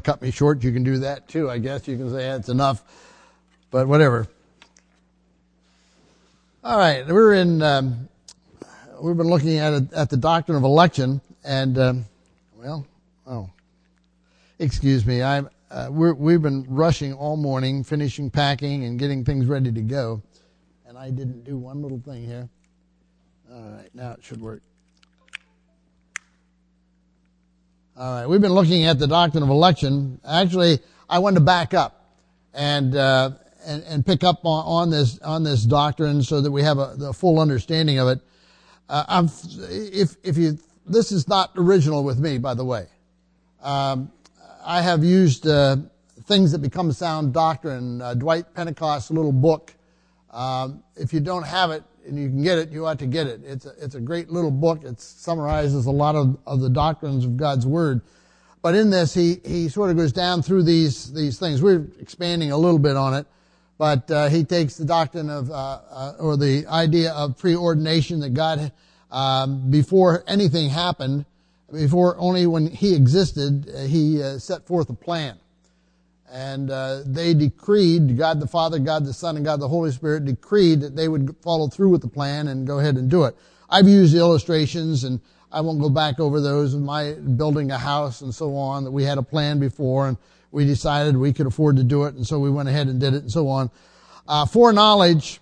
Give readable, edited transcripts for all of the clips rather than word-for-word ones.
cut me short, you can do that too, I guess. You can say that's enough, but whatever. All right, we've been looking at the doctrine of election, and excuse me, we've been rushing all morning, finishing packing and getting things ready to go, and I didn't do one little thing here. All right, now it should work. All right, we've been looking at the doctrine of election. Actually, I wanted to back up and pick up on this doctrine so that we have the full understanding of it. This is not original with me, by the way. I have used Things That Become Sound Doctrine, Dwight Pentecost's little book. If you don't have it and you can get it, you ought to get it. It's a great little book. It summarizes a lot of the doctrines of God's Word. But in this, he sort of goes down through these things. We're expanding a little bit on it, but he takes the doctrine of or the idea of preordination, that God, before anything happened, before only when he existed, he set forth a plan. And they decreed, God the Father, God the Son, and God the Holy Spirit decreed that they would follow through with the plan and go ahead and do it. I've used the illustrations, and I won't go back over those of my building a house and so on, that we had a plan before, and we decided we could afford to do it, and so we went ahead and did it, and so on. Foreknowledge,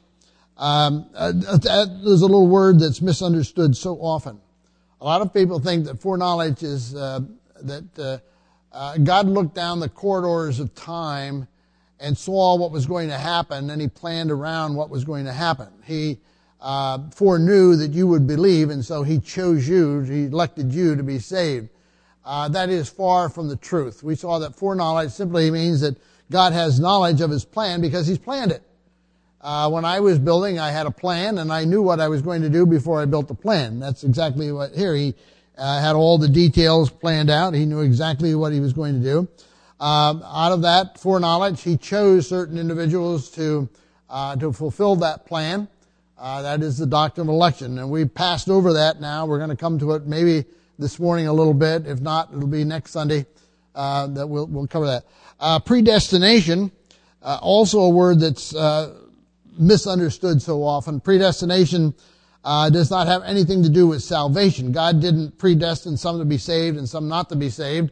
there's a little word that's misunderstood so often. A lot of people think that foreknowledge is that God looked down the corridors of time and saw what was going to happen, and he planned around what was going to happen. He foreknew that you would believe, and so he chose you, he elected you to be saved. That is far from the truth. We saw that foreknowledge simply means that God has knowledge of his plan because he's planned it. When I was building, I had a plan, and I knew what I was going to do before I built the plan. That's exactly what here he had all the details planned out. He knew exactly what he was going to do. Out of that foreknowledge, he chose certain individuals to fulfill that plan. That is the doctrine of election, and we passed over that now. We're going to come to it maybe this morning a little bit. If not, it'll be next Sunday that we'll cover that. Predestination, also a word that's misunderstood so often. Predestination does not have anything to do with salvation. God didn't predestine some to be saved and some not to be saved.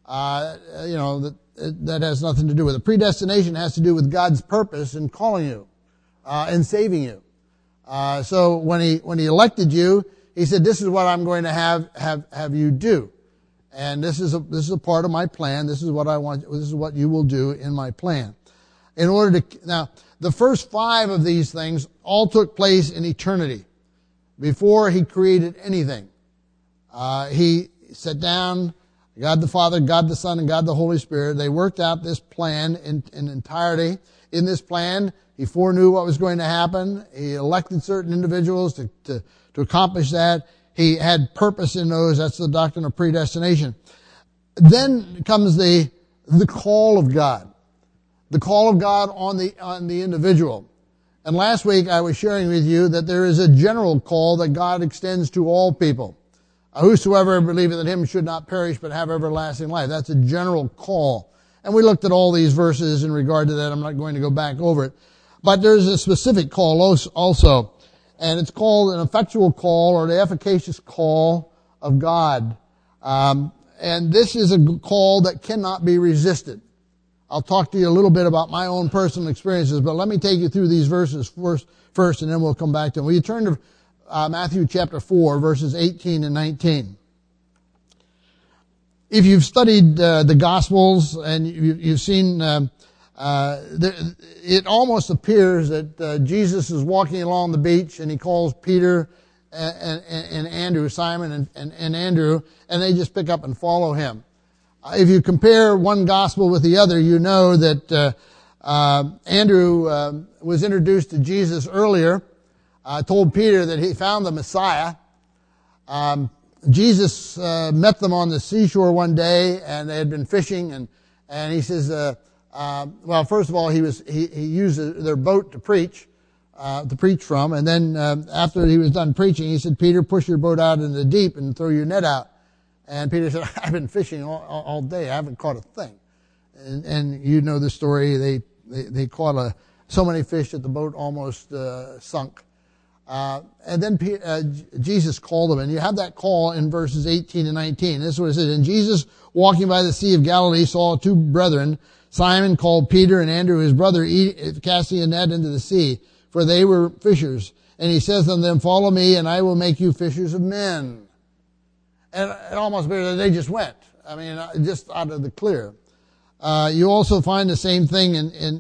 That has nothing to do with it. Predestination has to do with God's purpose in calling you and saving you. So when he elected you, he said, "This is what I'm going to have you do, and this is a part of my plan. This is what I want. This is what you will do in my plan." Now, the first 5 of these things all took place in eternity, before he created anything. He sat down, God the Father, God the Son, and God the Holy Spirit. They worked out this plan in entirety. In this plan, he foreknew what was going to happen. He elected certain individuals to accomplish that. He had purpose in those. That's the doctrine of predestination. Then comes the call of God. The call of God on the individual. And last week I was sharing with you that there is a general call that God extends to all people. Whosoever believeth in him should not perish but have everlasting life. That's a general call. And we looked at all these verses in regard to that. I'm not going to go back over it. But there's a specific call also. And it's called an effectual call, or the efficacious call of God. And this is a call that cannot be resisted. I'll talk to you a little bit about my own personal experiences, but let me take you through these verses first, and then we'll come back to them. Will you turn to Matthew chapter 4, verses 18 and 19. If you've studied the Gospels and you've seen, it almost appears that Jesus is walking along the beach and he calls Peter and Andrew, Simon and Andrew, and they just pick up and follow him. If you compare one gospel with the other, you know that Andrew was introduced to Jesus earlier, told Peter that he found the Messiah. Jesus met them on the seashore one day, and they had been fishing, and he says, well, first of all, he used their boat to preach from, and then after he was done preaching, he said, "Peter, push your boat out into the deep and throw your net out." And Peter said, "I've been fishing all day. I haven't caught a thing." and you know the story. They caught so many fish that the boat almost sunk. And then Jesus called them, and you have that call in verses 18 and 19. This is what it says. And Jesus, walking by the Sea of Galilee, saw two brethren, Simon called Peter and Andrew his brother, casting a net into the sea, for they were fishers. And he says unto them, follow me, and I will make you fishers of men. And it almost appears that they just went. I mean, just out of the clear. You also find the same thing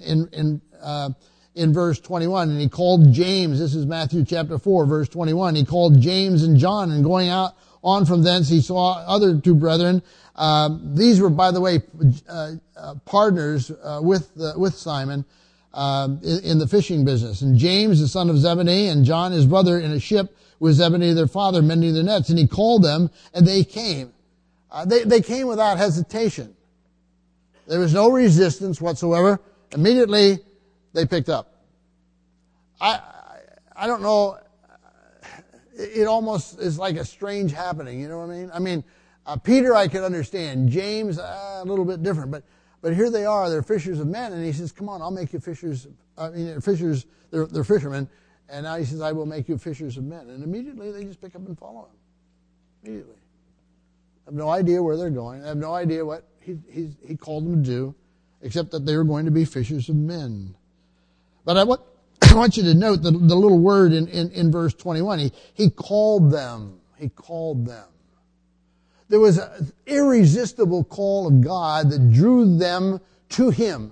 in verse 21. And he called James. This is Matthew chapter 4, verse 21. He called James and John, and going out on from thence, he saw other two brethren. These were, by the way, partners with Simon in the fishing business. And James, the son of Zebedee, and John, his brother, in a ship with Zebedee, their father, mending their nets. And he called them, and they came. They came without hesitation. There was no resistance whatsoever. Immediately, they picked up. I don't know. It almost is like a strange happening. You know what I mean? I mean, Peter, I could understand. James, a little bit different. But here they are. They're fishers of men. And he says, come on, I'll make you fishers. I mean, fishers, they're fishermen. And now he says, I will make you fishers of men. And immediately they just pick up and follow him. Immediately. I have no idea where they're going. I have no idea what he called them to do, except that they were going to be fishers of men. But I want you to note the little word in verse 21. He called them. He called them. There was an irresistible call of God that drew them to him.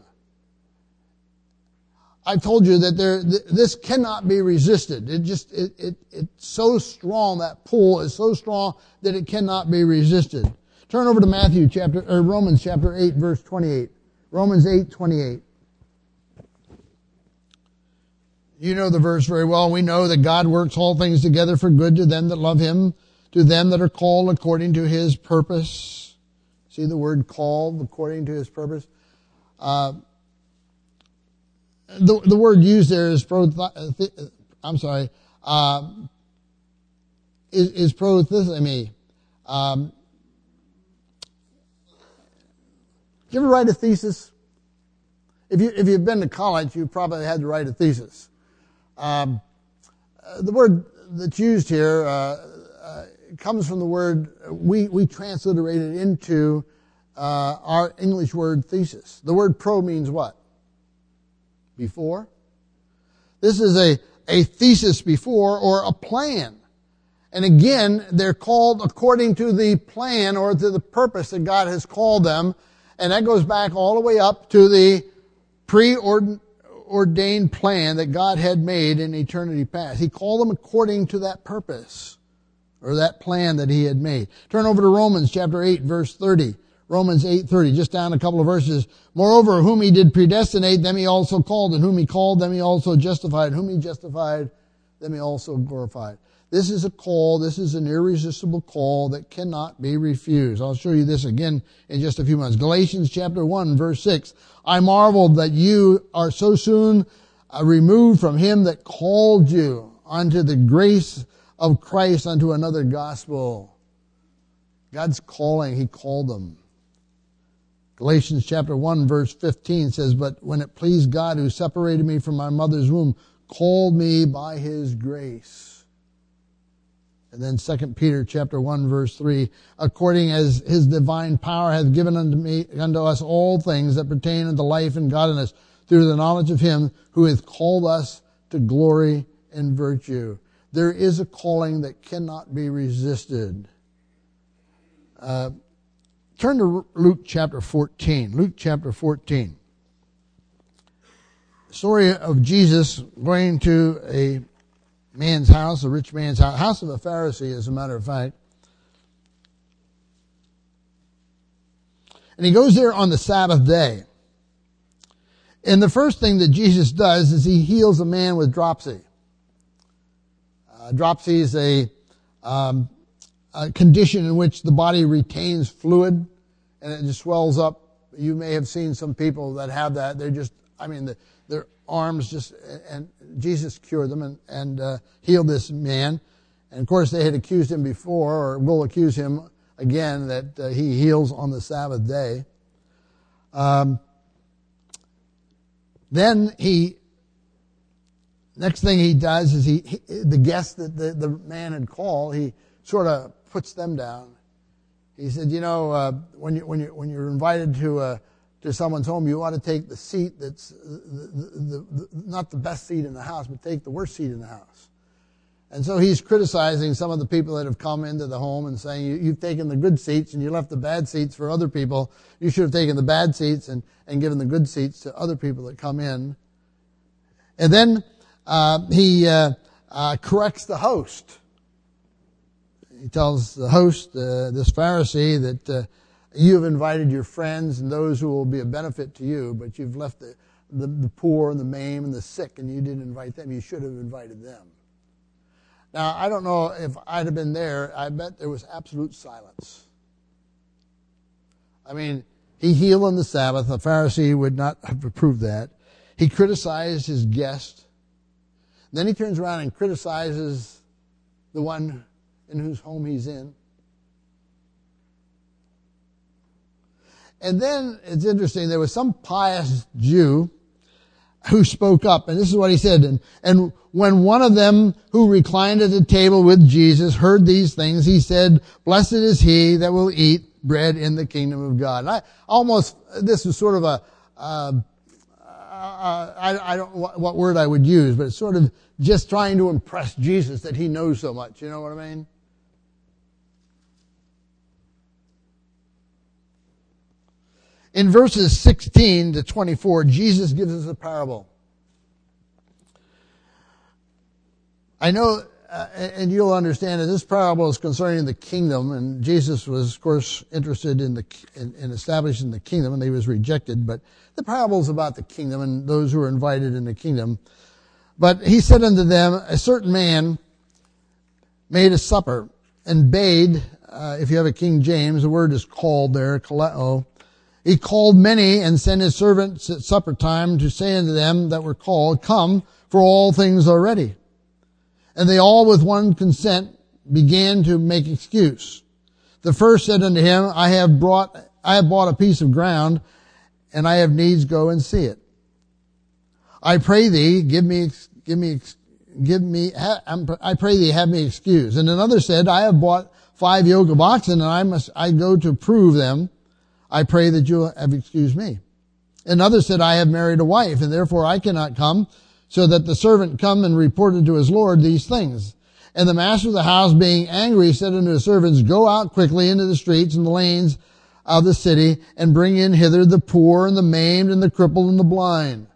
I told you that this cannot be resisted. It's so strong, that pull is so strong that it cannot be resisted. Turn over to Romans chapter 8, verse 28. Romans 8:28. You know the verse very well. We know that God works all things together for good to them that love him, to them that are called according to his purpose. See the word called, according to his purpose? The word used there is is prothysemi. Did you ever write a thesis? If you've been to college, you probably had to write a thesis. The word that's used here comes from the word we transliterated into our English word thesis. The word pro means what? Before. This is a thesis before, or a plan. And again, they're called according to the plan or to the purpose that God has called them. And that goes back all the way up to the preordained plan that God had made in eternity past. He called them according to that purpose or that plan that he had made. Turn over to Romans chapter 8, verse 30. Romans 8:30, just down a couple of verses. Moreover, whom he did predestinate, them he also called, and whom he called, them he also justified, whom he justified, them he also glorified. This is a call, this is an irresistible call that cannot be refused. I'll show you this again in just a few minutes. Galatians chapter 1, verse 6. I marveled that you are so soon removed from him that called you unto the grace of Christ unto another gospel. God's calling, he called them. Galatians chapter 1 verse 15 says, but when it pleased God who separated me from my mother's womb, called me by his grace. And then 2 Peter chapter 1 verse 3, according as his divine power hath given unto us all things that pertain unto life and godliness, through the knowledge of him who hath called us to glory and virtue. There is a calling that cannot be resisted. Turn to Luke chapter 14. Luke chapter 14. Story of Jesus going to a man's house, a rich man's house of a Pharisee, as a matter of fact. And he goes there on the Sabbath day. And the first thing that Jesus does is he heals a man with dropsy. Dropsy is a condition in which the body retains fluid and it just swells up. You may have seen some people that have that. They're just, their arms just, and Jesus cured them and healed this man. And of course they had accused him before, or will accuse him again, that he heals on the Sabbath day. Then next thing he does is the guests that the man had called, he sort of puts them down. He said, when you're invited to someone's home, you ought to take the seat that's not the best seat in the house, but take the worst seat in the house. And so he's criticizing some of the people that have come into the home and saying, you've taken the good seats and you left the bad seats for other people. You should have taken the bad seats and given the good seats to other people that come in. And then he corrects the host. He tells the host, this Pharisee, that you have invited your friends and those who will be a benefit to you, but you've left the poor and the maimed and the sick, and you didn't invite them. You should have invited them. Now, I don't know if I'd have been there. I bet there was absolute silence. I mean, he healed on the Sabbath. A Pharisee would not have approved that. He criticized his guest. Then he turns around and criticizes the one in whose home he's in. And then it's interesting, there was some pious Jew who spoke up, and this is what he said, and when one of them who reclined at the table with Jesus heard these things, he said, "Blessed is he that will eat bread in the kingdom of God." This is sort of I don't know what word I would use, but it's sort of just trying to impress Jesus that he knows so much, you know what I mean? In verses 16 to 24, Jesus gives us a parable. I know, and you'll understand that this parable is concerning the kingdom, and Jesus was, of course, interested in establishing the kingdom, and he was rejected. But the parable is about the kingdom and those who are invited in the kingdom. But he said unto them, a certain man made a supper and bade, if you have a King James, the word is called there, kaleo. He called many and sent his servants at supper time to say unto them that were called, "Come, for all things are ready." And they all with one consent began to make excuse. The first said unto him, I have bought a piece of ground, and I have needs go and see it. I pray thee, I pray thee, have me excused. And another said, I have bought 5 yoke of oxen, and I go to prove them. I pray that you have excused me. Another said, I have married a wife, and therefore I cannot come, so that the servant come and reported to his Lord these things. And the master of the house, being angry, said unto his servants, Go out quickly into the streets and the lanes of the city, and bring in hither the poor and the maimed and the crippled and the blind.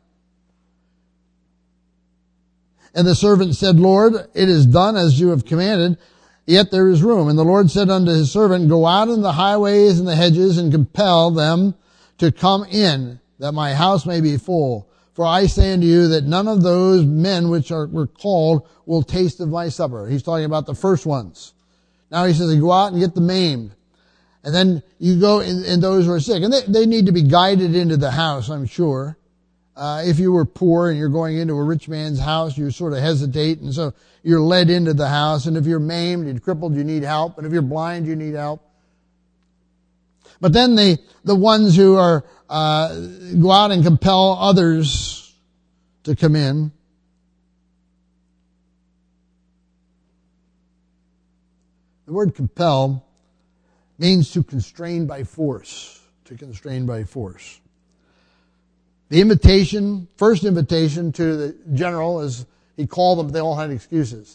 And the servant said, Lord, it is done as you have commanded, yet there is room. And the Lord said unto his servant, Go out in the highways and the hedges, and compel them to come in, that my house may be full. For I say unto you that none of those men which were called will taste of my supper. He's talking about the first ones. Now he says, Go out and get the maimed. And then you go in those who are sick. And they need to be guided into the house, I'm sure. If you were poor and you're going into a rich man's house, you sort of hesitate, and so you're led into the house. And if you're maimed and crippled, you need help. And if you're blind, you need help. But then the ones who are go out and compel others to come in. The word compel means to constrain by force. To constrain by force. The invitation, first invitation to the general is, he called them, but they all had excuses.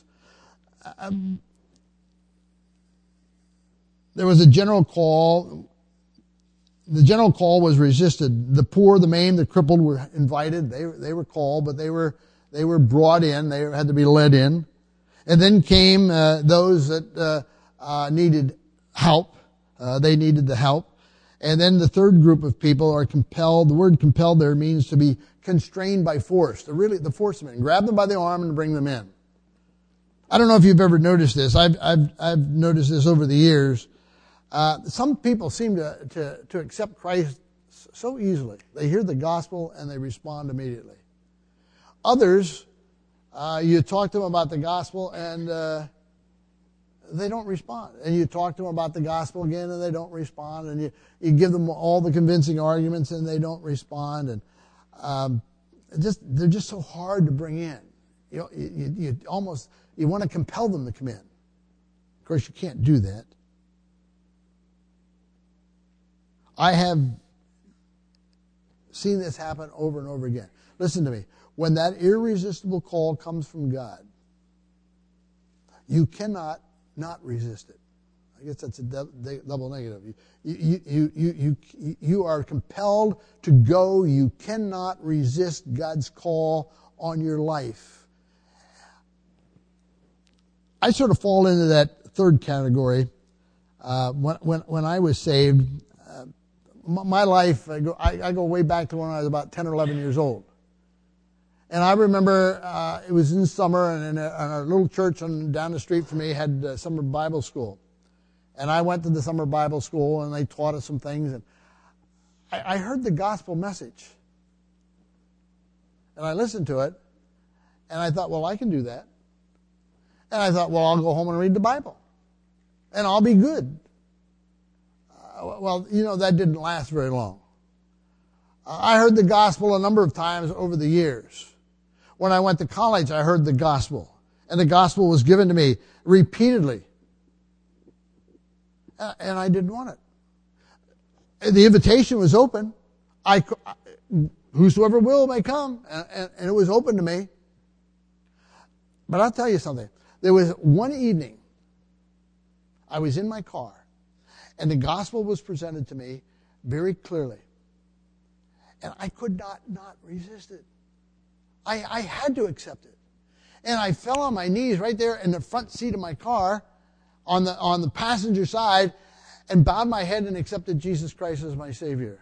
There was a general call. The general call was resisted. The poor, the maimed, the crippled were invited. They were called, but they were brought in. They had to be led in. And then came those that needed help. They needed the help. And then the third group of people are compelled. The word compelled there means to be constrained by force. The force them in. Grab them by the arm and bring them in. I don't know if you've ever noticed this. I've noticed this over the years. Some people seem to accept Christ so easily. They hear the gospel and they respond immediately. Others, you talk to them about the gospel and they don't respond. And you talk to them about the gospel again, and they don't respond. And you give them all the convincing arguments, and they don't respond. And they're just so hard to bring in. You want to compel them to come in. Of course, you can't do that. I have seen this happen over and over again. Listen to me. When that irresistible call comes from God, you cannot not resist it. I guess that's a double negative. You are compelled to go. You cannot resist God's call on your life. I sort of fall into that third category. When I was saved, my life, I go way back to when I was about 10 or 11 years old. And I remember it was in summer, and our little church down the street from me had summer Bible school. And I went to the summer Bible school, and they taught us some things. And I heard the gospel message. And I listened to it, and I thought, well, I can do that. And I thought, well, I'll go home and read the Bible, and I'll be good. Well, that didn't last very long. I heard the gospel a number of times over the years. When I went to college, I heard the gospel, and the gospel was given to me repeatedly. And I didn't want it. The invitation was open. Whosoever will may come, and it was open to me. But I'll tell you something. There was one evening, I was in my car, and the gospel was presented to me very clearly. And I could not resist it. I had to accept it. And I fell on my knees right there in the front seat of my car on the passenger side and bowed my head and accepted Jesus Christ as my Savior.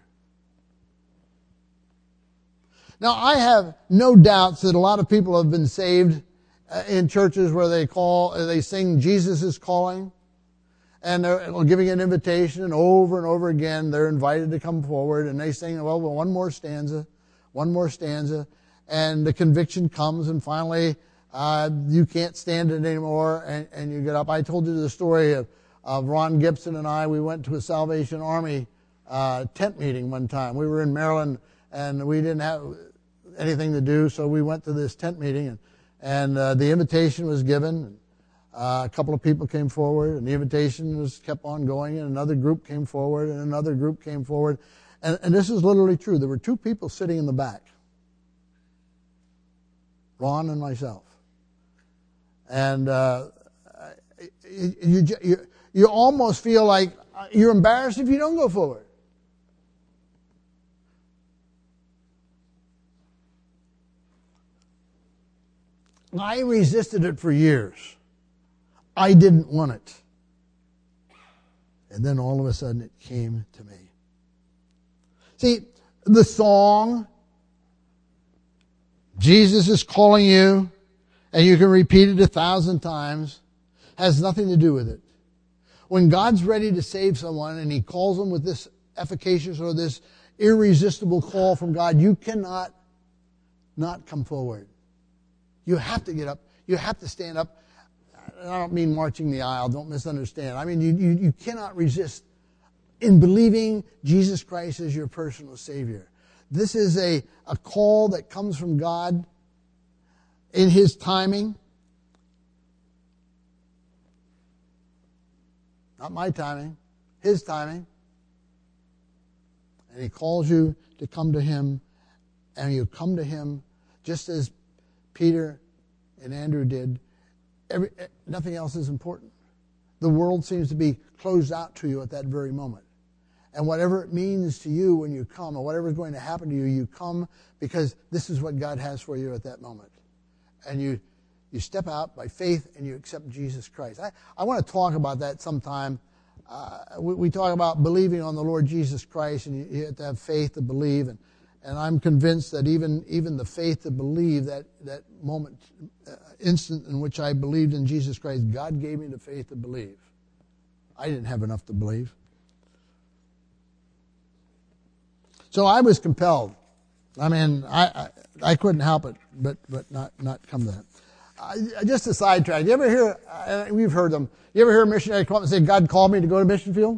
Now, I have no doubts that a lot of people have been saved in churches where they sing Jesus is Calling. And they're giving an invitation, and over again, they're invited to come forward, and they sing, well, one more stanza, and the conviction comes, and finally, you can't stand it anymore, and you get up. I told you the story of Ron Gibson and I. We went to a Salvation Army tent meeting one time. We were in Maryland, and we didn't have anything to do, so we went to this tent meeting, and the invitation was given. A couple of people came forward, and the invitation was kept on going, and another group came forward, and another group came forward. And this is literally true. There were two people sitting in the back, Ron and myself. And you almost feel like you're embarrassed if you don't go forward. I resisted it for years. I didn't want it. And then all of a sudden it came to me. See, the song, Jesus is calling you, and you can repeat it 1,000 times, has nothing to do with it. When God's ready to save someone and He calls them with this efficacious or this irresistible call from God, you cannot not come forward. You have to get up. You have to stand up. I don't mean marching the aisle. Don't misunderstand. I mean, you cannot resist in believing Jesus Christ as your personal Savior. This is a call that comes from God in His timing. Not my timing. His timing. And He calls you to come to Him. And you come to Him just as Peter and Andrew did. Nothing else is important. The world seems to be closed out to you at that very moment. And whatever it means to you when you come, or whatever is going to happen to you, you come because this is what God has for you at that moment. And you step out by faith and you accept Jesus Christ. I want to talk about that sometime. We talk about believing on the Lord Jesus Christ, and you have to have faith to believe. And I'm convinced that even the faith to believe, that moment, instant in which I believed in Jesus Christ, God gave me the faith to believe. I didn't have enough to believe. So I was compelled. I mean, I couldn't help it, but not come to that. Just a sidetrack. You ever hear, we've heard them, you ever hear a missionary come up and say, God called me to go to mission field?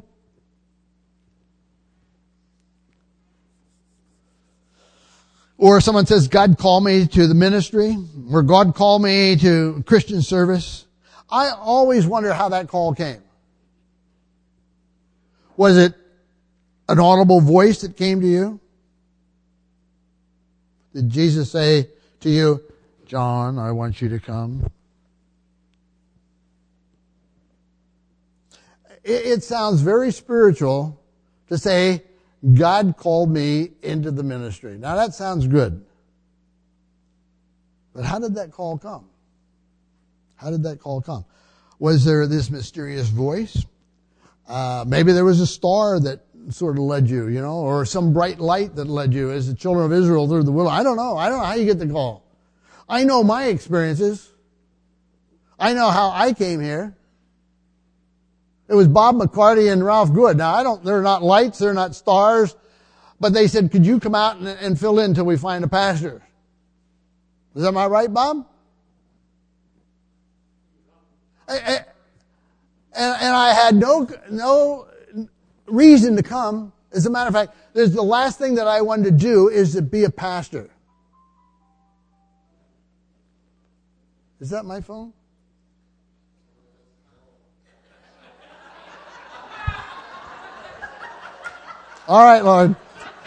Or someone says, God called me to the ministry, or God called me to Christian service. I always wonder how that call came. Was it an audible voice that came to you? Did Jesus say to you, John, I want you to come? It sounds very spiritual to say, God called me into the ministry. Now that sounds good. But how did that call come? How did that call come? Was there this mysterious voice? Maybe there was a star that sort of led you, or some bright light that led you as the children of Israel through the wilderness. I don't know how you get the call. I know my experiences. I know how I came here. It was Bob McCarty and Ralph Good. Now they're not lights, they're not stars, but they said, could you come out and fill in until we find a pastor? Is that my right, Bob? And I had no reason to come. As a matter of fact, the last thing that I wanted to do is to be a pastor. Is that my phone? All right, Lord.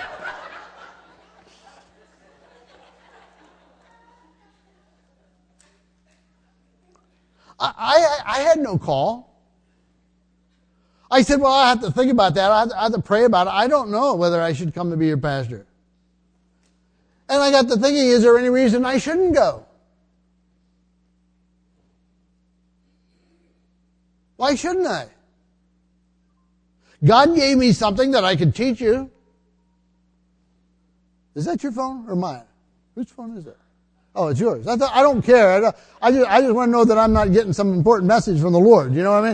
I had no call. I said, well, I have to think about that. I have to pray about it. I don't know whether I should come to be your pastor. And I got to thinking, is there any reason I shouldn't go? Why shouldn't I? God gave me something that I could teach you. Is that your phone or mine? Whose phone is that? Oh, it's yours. I don't care. I just want to know that I'm not getting some important message from the Lord. You know what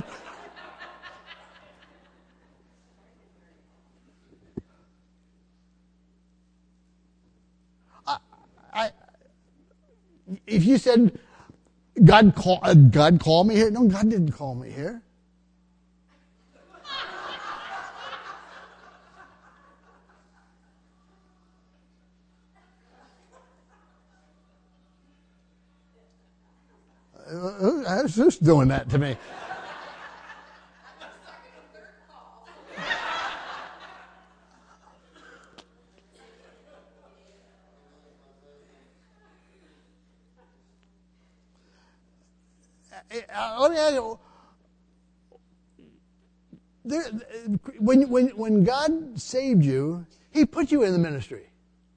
I mean? If you said God called me here, no, God didn't call me here. Who's doing that to me? Let me ask you, when God saved you, He put you in the ministry.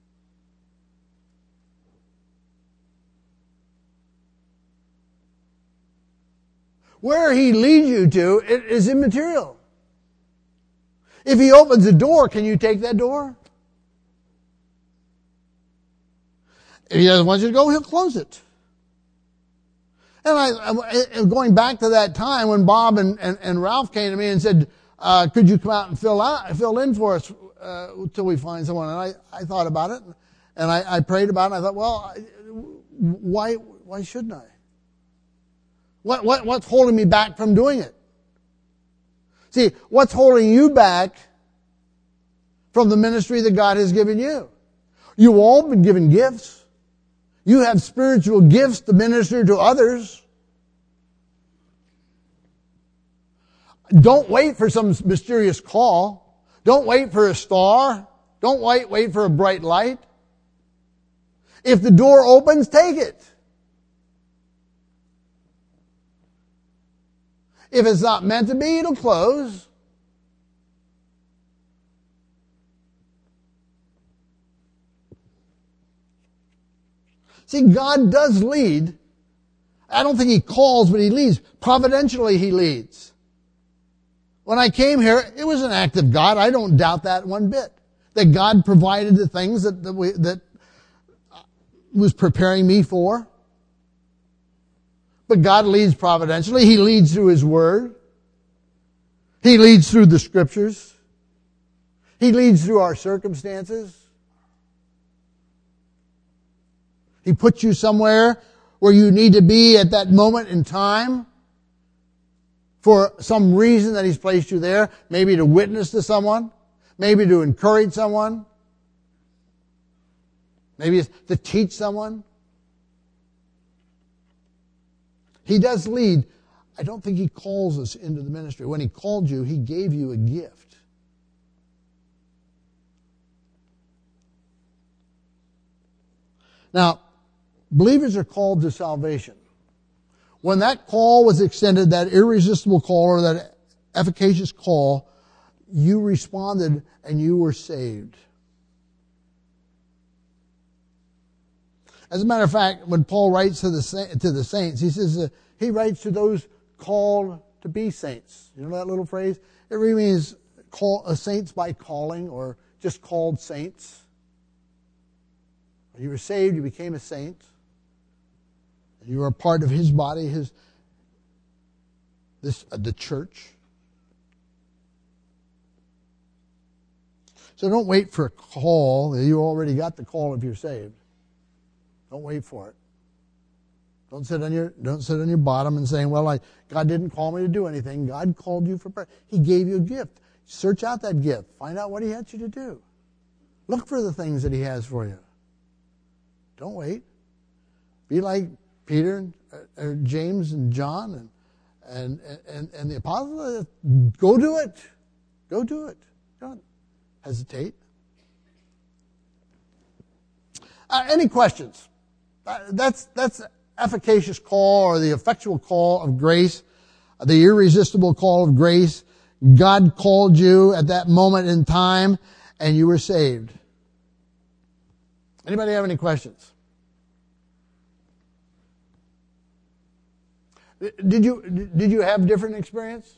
Where He leads you to, it is immaterial. If He opens a door, can you take that door? If He doesn't want you to go, He'll close it. And going back to that time when Bob and Ralph came to me and said, could you come out and fill in for us till we find someone? And I thought about it, and I prayed about it, and I thought, well, why shouldn't I? What's holding me back from doing it? See, what's holding you back from the ministry that God has given you? You've all been given gifts. You have spiritual gifts to minister to others. Don't wait for some mysterious call. Don't wait for a star. Don't wait for a bright light. If the door opens, take it. If it's not meant to be, it'll close. See, God does lead. I don't think He calls, but He leads. Providentially, He leads. When I came here, it was an act of God. I don't doubt that one bit. That God provided the things that was preparing me for. But God leads providentially. He leads through His Word. He leads through the Scriptures. He leads through our circumstances. He puts you somewhere where you need to be at that moment in time for some reason that He's placed you there, maybe to witness to someone, maybe to encourage someone, maybe to teach someone. He does lead. I don't think He calls us into the ministry. When He called you, He gave you a gift. Now, believers are called to salvation. When that call was extended, that irresistible call or that efficacious call, you responded and you were saved. As a matter of fact, when Paul writes to the saints, he says he writes to those called to be saints. You know that little phrase? It really means saints by calling or just called saints. When you were saved, you became a saint. You were a part of His body, the church. So don't wait for a call. You already got the call if you're saved. Don't wait for it. Don't sit on your bottom and saying, "Well, God didn't call me to do anything." God called you for prayer. He gave you a gift. Search out that gift. Find out what He has you to do. Look for the things that He has for you. Don't wait. Be like Peter or James and John and the apostles. Go do it. Go do it. Don't hesitate. Any questions? That's efficacious call or the effectual call of grace, the irresistible call of grace. God called you at that moment in time and you were saved. Anybody have any questions? Did you have different experience?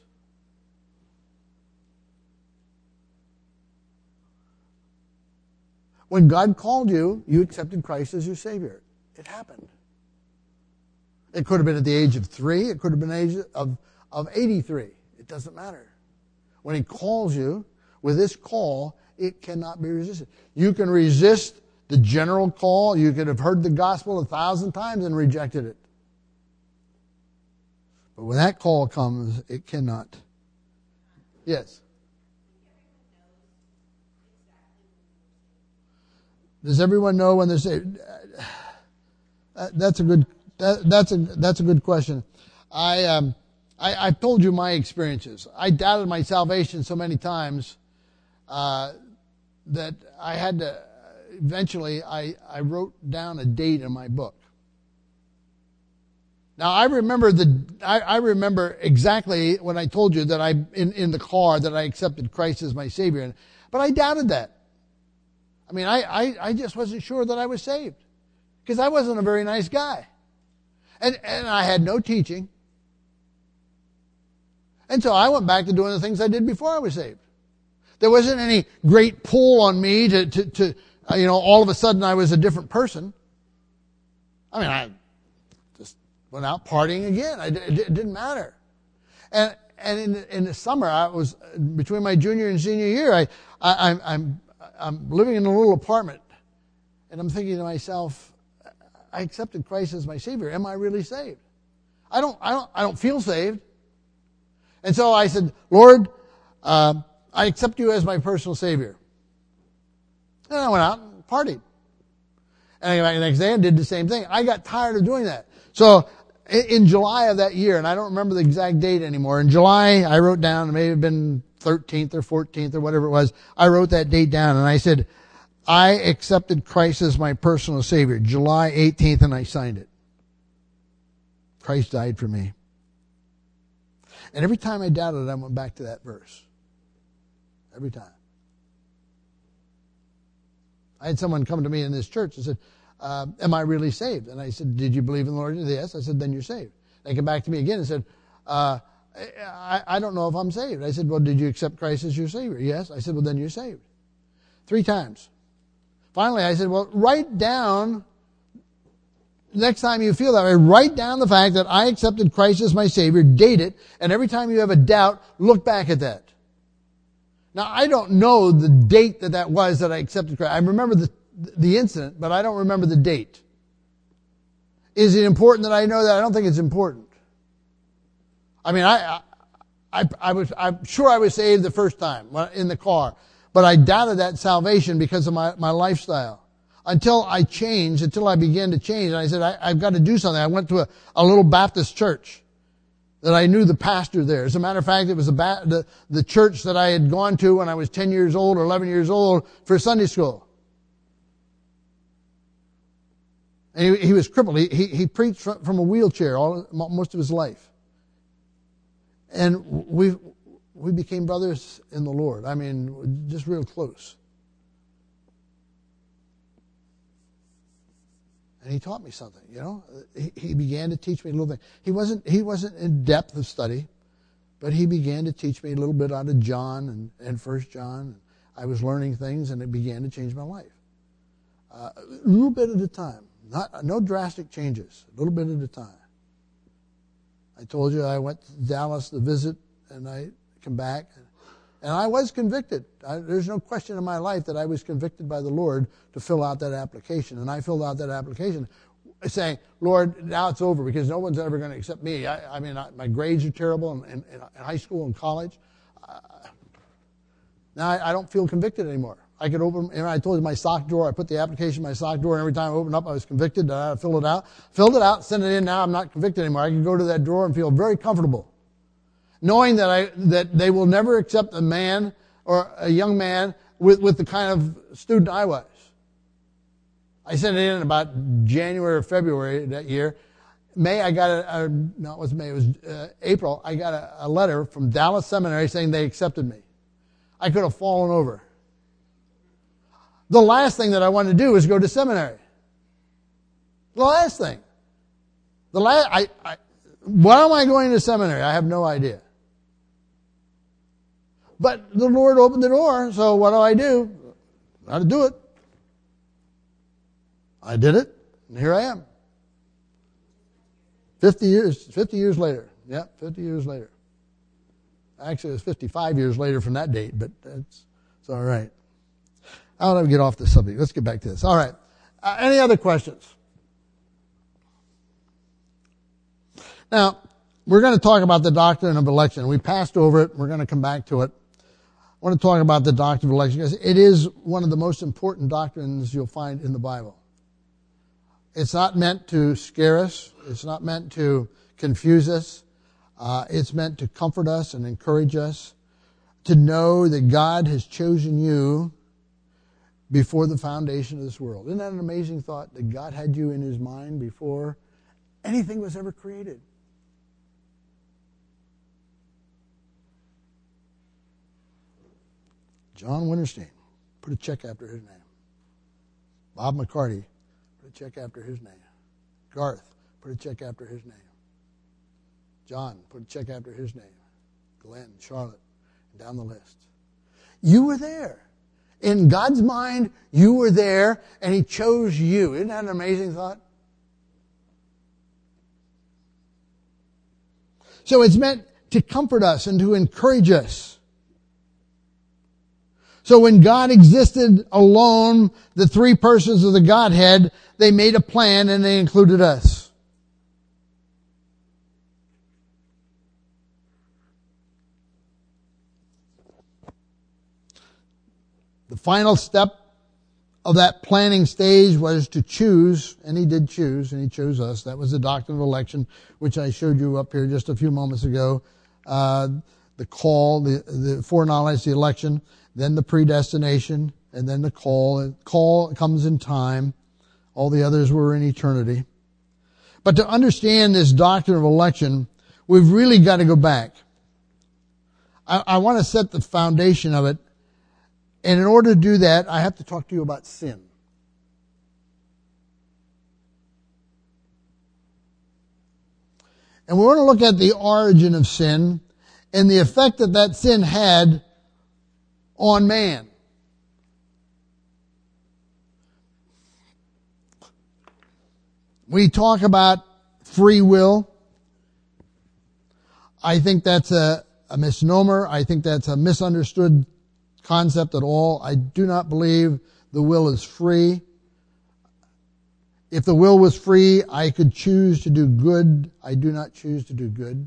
When God called you, you accepted Christ as your Savior. It happened. It could have been at the age of 3. It could have been at the age of 83. It doesn't matter. When He calls you, with this call, it cannot be resisted. You can resist the general call. You could have heard the gospel 1,000 times and rejected it. But when that call comes, it cannot. Yes. Does everyone know when they're saved? That's a good question. I told you my experiences. I doubted my salvation so many times that I had to. Eventually, I wrote down a date in my book. Now I remember exactly when I told you that in the car that I accepted Christ as my Savior, but I doubted that. I mean, I just wasn't sure that I was saved because I wasn't a very nice guy, and I had no teaching, and so I went back to doing the things I did before I was saved. There wasn't any great pull on me to all of a sudden I was a different person. I mean, I just went out partying again. It didn't matter. And in the summer, I was between my junior and senior year. I'm living in a little apartment, and I'm thinking to myself, I accepted Christ as my Savior. Am I really saved? I don't feel saved. And so I said, Lord, I accept you as my personal Savior. And I went out and partied. And I came back the next day and did the same thing. I got tired of doing that. So in July of that year, and I don't remember the exact date anymore, in July I wrote down, it may have been 13th or 14th or whatever it was, I wrote that date down and I said, I accepted Christ as my personal Savior, July 18th, and I signed it. Christ died for me. And every time I doubted it, I went back to that verse. Every time. I had someone come to me in this church and said, am I really saved? And I said, did you believe in the Lord? Yes. I said, then you're saved. They came back to me again and said, I don't know if I'm saved. I said, well, did you accept Christ as your Savior? Yes. I said, well, then you're saved. 3 times. Finally, I said, well, write down, next time you feel that way, write down the fact that I accepted Christ as my Savior, date it, and every time you have a doubt, look back at that. Now, I don't know the date that was that I accepted Christ. I remember the incident, but I don't remember the date. Is it important that I know that? I don't think it's important. I mean, I'm sure I was saved the first time in the car, but I doubted that salvation because of my lifestyle. Until I changed, until I began to change, and I said, I've got to do something. I went to a little Baptist church that I knew the pastor there. As a matter of fact, it was the church that I had gone to when I was 10 years old or 11 years old for Sunday school. And he was crippled. He preached from a wheelchair most of his life. And we became brothers in the Lord. I mean, just real close. And he taught me something, you know. He began to teach me a little bit. He wasn't in depth of study, but he began to teach me a little bit out of John and 1 John. I was learning things, and it began to change my life. A little bit at a time. No drastic changes. A little bit at a time. I told you I went to Dallas to visit, and I come back, and I was convicted. There's no question in my life that I was convicted by the Lord to fill out that application. And I filled out that application saying, Lord, now it's over because no one's ever going to accept me. I mean, my grades are terrible in high school and college. Now I don't feel convicted anymore. I could open, and I told you my sock drawer, I put the application in my sock drawer, and every time I opened up, I was convicted. I filled it out, sent it in. Now I'm not convicted anymore. I can go to that drawer and feel very comfortable, knowing that they will never accept a man or a young man with the kind of student I was. I sent it in about January or February that year. May, I got no, it was May, it was April, I got a letter from Dallas Seminary saying they accepted me. I could have fallen over. The last thing that I wanted to do was go to seminary. The last thing. Why am I going to seminary? I have no idea. But the Lord opened the door, so what do? How to do it. I did it, and here I am. 50 years later. Yeah, 50 years later. Actually, it was 55 years later from that date, but it's all right. I'll never get off the subject. Let's get back to this. All right. Any other questions? Now, we're going to talk about the doctrine of election. We passed over it. We're going to come back to it. I want to talk about the doctrine of election because it is one of the most important doctrines you'll find in the Bible. It's not meant to scare us. It's not meant to confuse us. It's meant to comfort us and encourage us to know that God has chosen you before the foundation of this world. Isn't that an amazing thought, that God had you in his mind before anything was ever created? John Winterstein, put a check after his name. Bob McCarty, put a check after his name. Garth, put a check after his name. John, put a check after his name. Glenn, Charlotte, and down the list. You were there. In God's mind, you were there, and he chose you. Isn't that an amazing thought? So it's meant to comfort us and to encourage us. So when God existed alone, the three persons of the Godhead, they made a plan and they included us. The final step of that planning stage was to choose, and he did choose, and he chose us. That was the doctrine of election, which I showed you up here just a few moments ago. The call, the foreknowledge, the election, then the predestination, and then the call. The call comes in time. All the others were in eternity. But to understand this doctrine of election, we've really got to go back. I want to set the foundation of it. And in order to do that, I have to talk to you about sin. And we're going to look at the origin of sin and the effect that sin had on man. We talk about free will. I think that's a misnomer. I think that's a misunderstood concept at all. I do not believe the will is free. If the will was free, I could choose to do good. I do not choose to do good.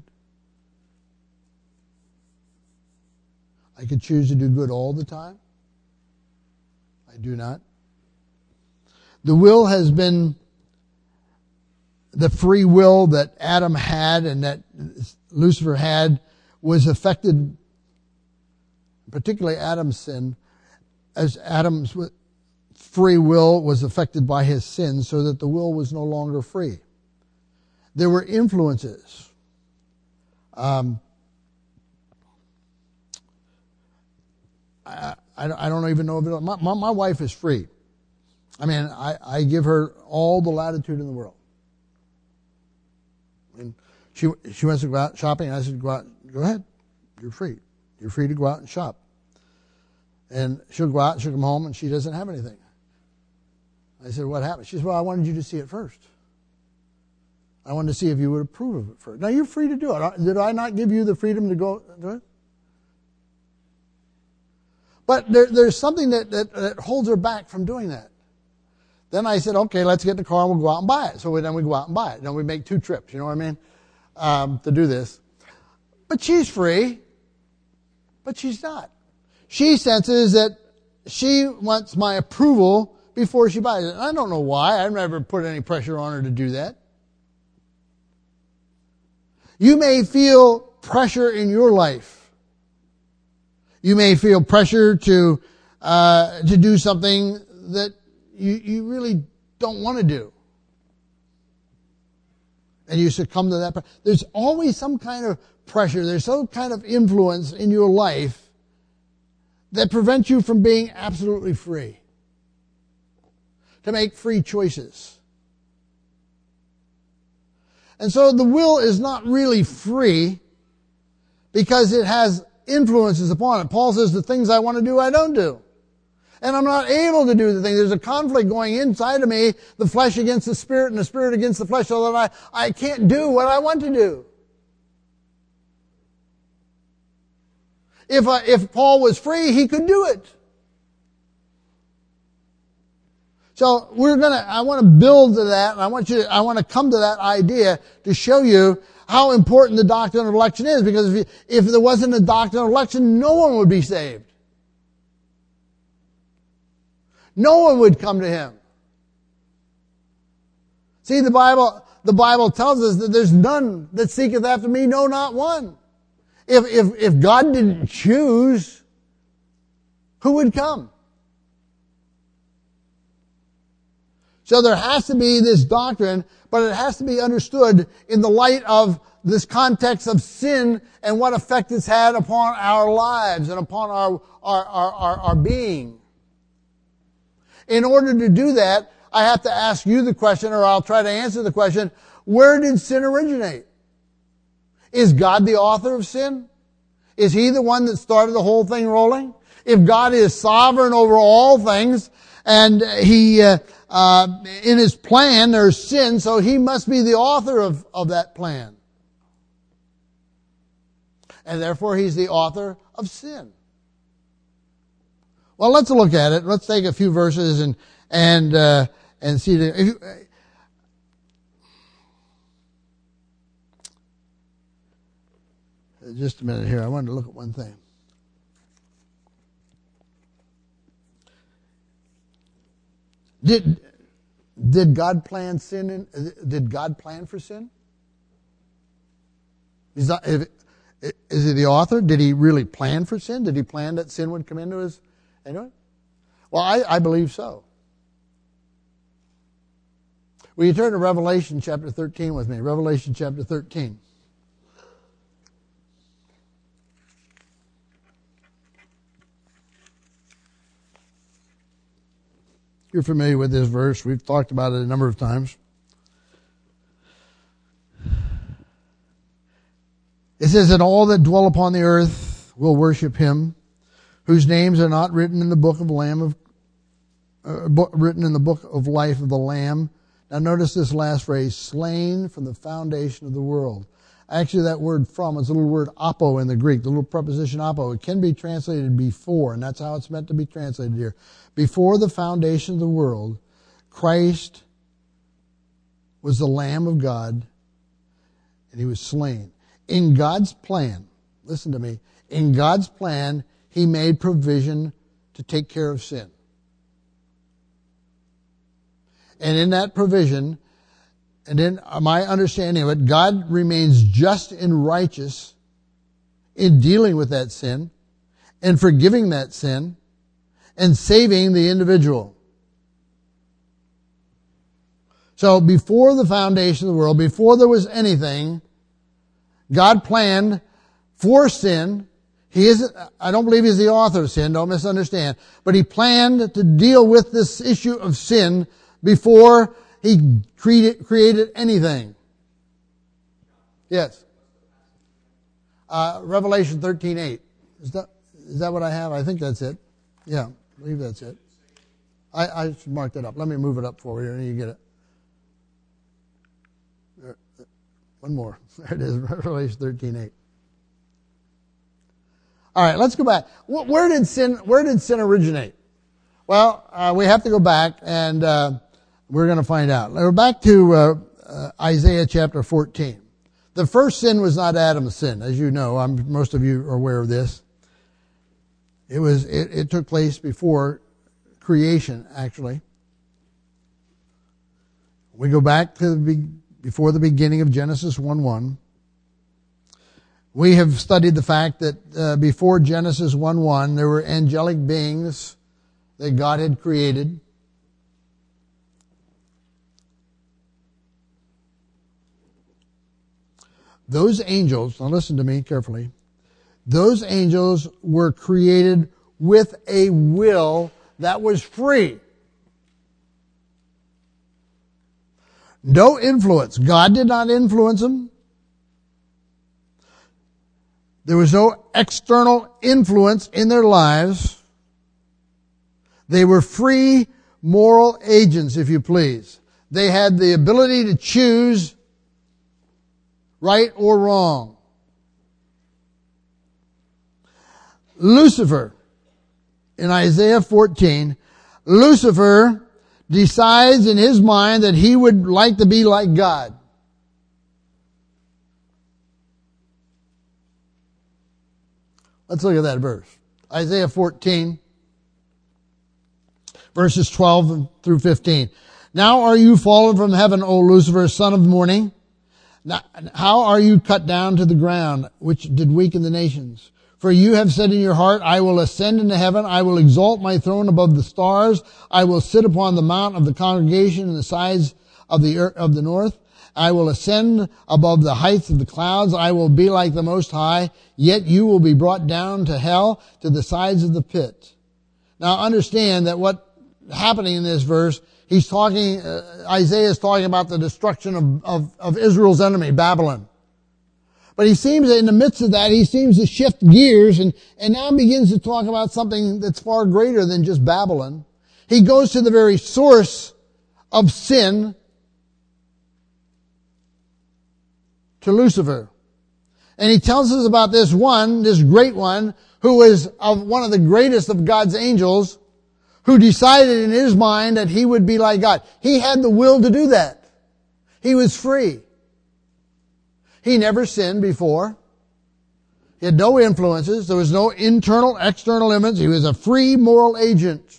I could choose to do good all the time. I do not. The will has been the free will that Adam had and that Lucifer had was affected, particularly Adam's sin, as Adam's free will was affected by his sin, so that the will was no longer free. There were influences. I don't even know if it, my wife is free. I mean, I give her all the latitude in the world. And she wants to go out shopping, and I said, go ahead. You're free. You're free to go out and shop. And she'll go out, she'll come home, and she doesn't have anything. I said, what happened? She said, well, I wanted you to see it first. I wanted to see if you would approve of it first. Now, you're free to do it. Did I not give you the freedom to go do it? But there's something that holds her back from doing that. Then I said, okay, let's get in the car and we'll go out and buy it. So then we go out and buy it. Then we make 2 trips, you know what I mean, to do this. But she's free, but she's not. She senses that she wants my approval before she buys it. And I don't know why. I've never put any pressure on her to do that. You may feel pressure in your life. You may feel pressure to do something that you really don't want to do. And you succumb to that. There's always some kind of pressure. There's some kind of influence in your life that prevents you from being absolutely free. To make free choices. And so the will is not really free because it has influences upon it. Paul says the things I want to do, I don't do. And I'm not able to do the things. There's a conflict going inside of me, the flesh against the spirit and the spirit against the flesh, so that I can't do what I want to do. If Paul was free, he could do it. So I want to build to that, and I want to come to that idea to show you how important the doctrine of election is, because if there wasn't a doctrine of election, no one would be saved. No one would come to him. See, the Bible tells us that there's none that seeketh after me, no, not one. If God didn't choose, who would come? So there has to be this doctrine, but it has to be understood in the light of this context of sin and what effect it's had upon our lives and upon our being. In order to do that, I have to ask you the question, or I'll try to answer the question, where did sin originate? Is God the author of sin? Is He the one that started the whole thing rolling? If God is sovereign over all things, and He, in His plan, there's sin, so He must be the author of that plan. And therefore, He's the author of sin. Well, let's look at it. Let's take a few verses and see. Just a minute here. I wanted to look at one thing. Did God plan sin? Did God plan for sin? Is He the author? Did He really plan for sin? Did He plan that sin would come into His? Anyway? Well, I believe so. Will you turn to Revelation chapter 13 with me? Revelation chapter 13. You're familiar with this verse. We've talked about it a number of times. It says that all that dwell upon the earth will worship Him, whose names are not written in the book of written in the book of life of the Lamb. Now notice this last phrase, slain from the foundation of the world. Actually, that word from is a little word apo in the Greek, the little preposition apo. It can be translated before, and that's how it's meant to be translated here. Before the foundation of the world, Christ was the Lamb of God, and he was slain. In God's plan, listen to me, in God's plan, he made provision to take care of sin. And in that provision, and in my understanding of it, God remains just and righteous in dealing with that sin and forgiving that sin and saving the individual. So before the foundation of the world, before there was anything, God planned for sin. I don't believe he's the author of sin, don't misunderstand. But he planned to deal with this issue of sin before he created anything. Yes. Revelation 13:8. Is that what I have? I think that's it. Yeah, I believe that's it. I should mark that up. Let me move it up for you and you get it. One more. There it is, Revelation 13:8. All right, let's go back. Where did sin originate? Well, we have to go back, and we're going to find out. We're back to Isaiah chapter 14. The first sin was not Adam's sin, as you know. Most of you are aware of this. It took place before creation, actually. We go back to before the beginning of Genesis 1:1. We have studied the fact that before Genesis 1:1, there were angelic beings that God had created. Those angels, now listen to me carefully, those angels were created with a will that was free. No influence. God did not influence them. There was no external influence in their lives. They were free moral agents, if you please. They had the ability to choose right or wrong. Lucifer, in Isaiah 14, Lucifer decides in his mind that he would like to be like God. Let's look at that verse. Isaiah 14, verses 12 through 15. Now are you fallen from heaven, O Lucifer, son of morning? Now, how are you cut down to the ground, which did weaken the nations? For you have said in your heart, I will ascend into heaven. I will exalt my throne above the stars. I will sit upon the mount of the congregation in the sides of the north. I will ascend above the heights of the clouds. I will be like the Most High. Yet you will be brought down to hell, to the sides of the pit. Now understand that what's happening in this verse, Isaiah is talking about the destruction of Israel's enemy, Babylon. But he seems, in the midst of that, he seems to shift gears and now begins to talk about something that's far greater than just Babylon. He goes to the very source of sin, to Lucifer. And he tells us about this great one, who is one of the greatest of God's angels, who decided in his mind that he would be like God. He had the will to do that. He was free. He never sinned before. He had no influences. There was no internal, external influence. He was a free moral agent.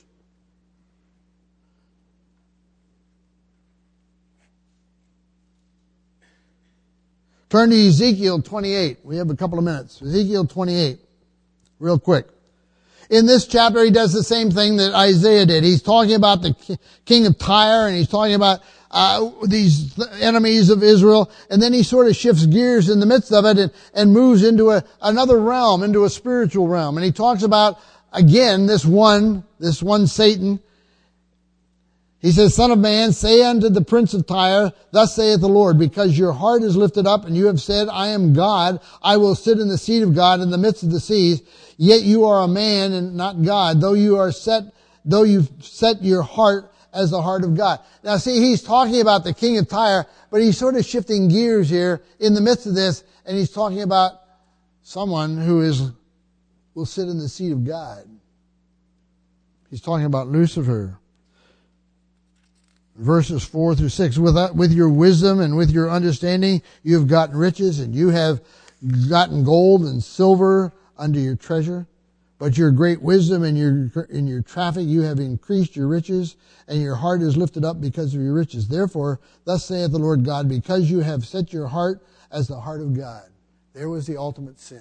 Turn to Ezekiel 28. We have a couple of minutes. Ezekiel 28. Real quick. In this chapter, he does the same thing that Isaiah did. He's talking about the king of Tyre, and he's talking about these enemies of Israel, and then he sort of shifts gears in the midst of it and moves into another realm, into a spiritual realm. And he talks about, again, this one Satan. He says, Son of man, say unto the prince of Tyre, thus saith the Lord, because your heart is lifted up, and you have said, I am God, I will sit in the seat of God in the midst of the seas, yet you are a man and not God, though you've set your heart as the heart of God. Now see, he's talking about the king of Tyre, but he's sort of shifting gears here in the midst of this, and he's talking about someone who will sit in the seat of God. He's talking about Lucifer. Verses 4 through 6. With your wisdom and with your understanding, you have gotten riches, and you have gotten gold and silver under your treasure. But your great wisdom and in your traffic, you have increased your riches, and your heart is lifted up because of your riches. Therefore, thus saith the Lord God, because you have set your heart as the heart of God. There was the ultimate sin.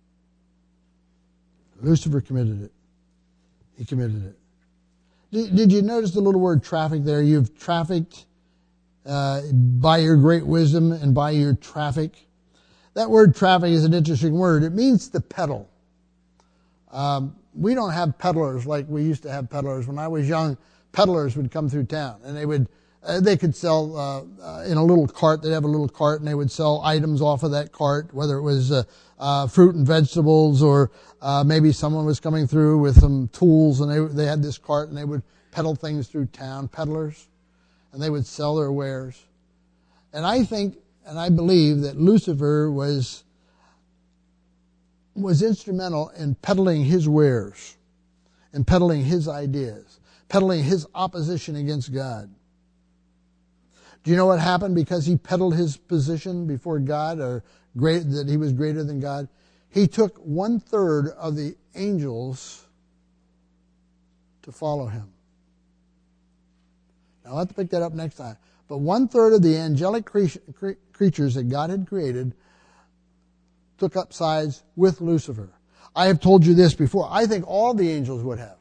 Lucifer committed it. He committed it. Did you notice the little word traffic there? You've trafficked by your great wisdom and by your traffic. That word traffic is an interesting word. It means to peddle. We don't have peddlers like we used to have peddlers. When I was young, peddlers would come through town, and they could sell in a little cart. They'd have a little cart, and they would sell items off of that cart, whether it was fruit and vegetables, or maybe someone was coming through with some tools, and they had this cart, and they would peddle things through town, peddlers, and they would sell their wares. And I think, and I believe that Lucifer was instrumental in peddling his wares, and peddling his ideas, peddling his opposition against God. Do you know what happened because he peddled his position before God, or that he was greater than God? He took 1/3 of the angels to follow him. Now I'll have to pick that up next time. But 1/3 of the angelic creatures that God had created took up sides with Lucifer. I have told you this before. I think all the angels would have.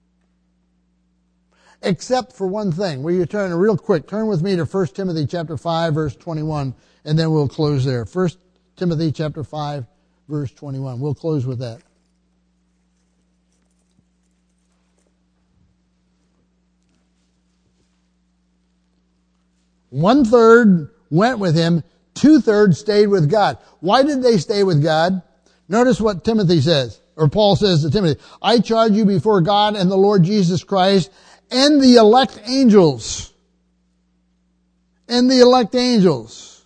Except for one thing. Will you turn real quick? Turn with me to 1 Timothy chapter 5, verse 21, and then we'll close there. 1 Timothy chapter 5, verse 21. We'll close with that. One-third went with him, 2/3 stayed with God. Why did they stay with God? Notice what Timothy says, or Paul says to Timothy. I charge you before God and the Lord Jesus Christ and the elect angels. And the elect angels.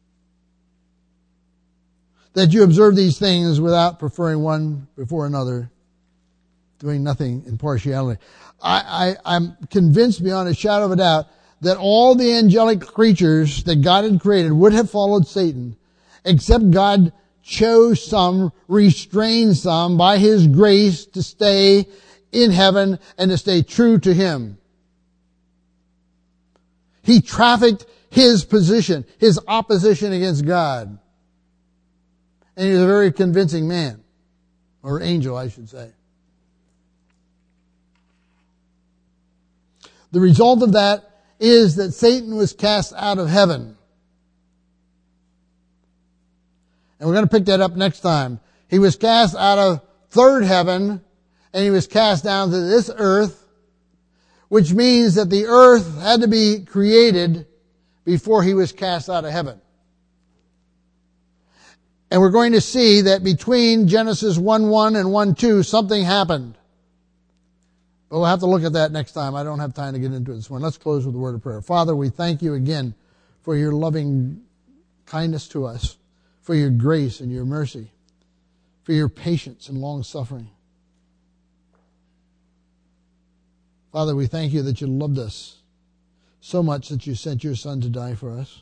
That you observe these things without preferring one before another, doing nothing in partiality. I'm convinced beyond a shadow of a doubt that all the angelic creatures that God had created would have followed Satan, except God chose some, restrained some by His grace to stay in heaven and to stay true to Him. He trafficked his position, his opposition against God. And he was a very convincing man, or angel, I should say. The result of that is that Satan was cast out of heaven. And we're going to pick that up next time. He was cast out of third heaven, and he was cast down to this earth, which means that the earth had to be created before he was cast out of heaven. And we're going to see that between Genesis 1:1 and 1:2, something happened. But we'll have to look at that next time. I don't have time to get into it this morning. Let's close with a word of prayer. Father, we thank you again for your loving kindness to us, for your grace and your mercy, for your patience and long suffering. Father, we thank you that you loved us so much that you sent your Son to die for us.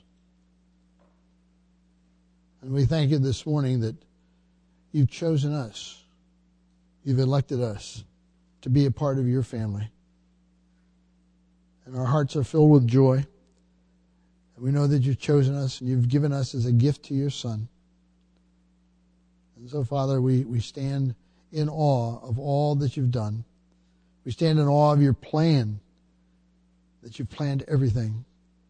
And we thank you this morning that you've chosen us. You've elected us to be a part of your family. And our hearts are filled with joy. And we know that you've chosen us and you've given us as a gift to your Son. And so, Father, we stand in awe of all that you've done. We stand in awe of your plan, that you've planned everything.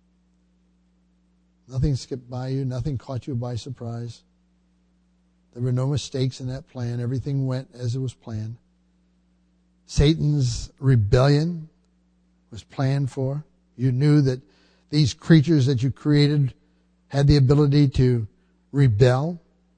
Nothing skipped by you. Nothing caught you by surprise. There were no mistakes in that plan. Everything went as it was planned. Satan's rebellion was planned for. You knew that these creatures that you created had the ability to rebel.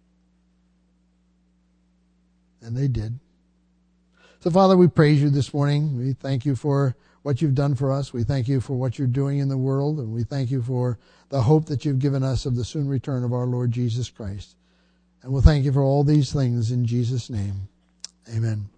And they did. So, Father, we praise you this morning. We thank you for what you've done for us. We thank you for what you're doing in the world. And we thank you for the hope that you've given us of the soon return of our Lord Jesus Christ. And we'll thank you for all these things in Jesus' name. Amen.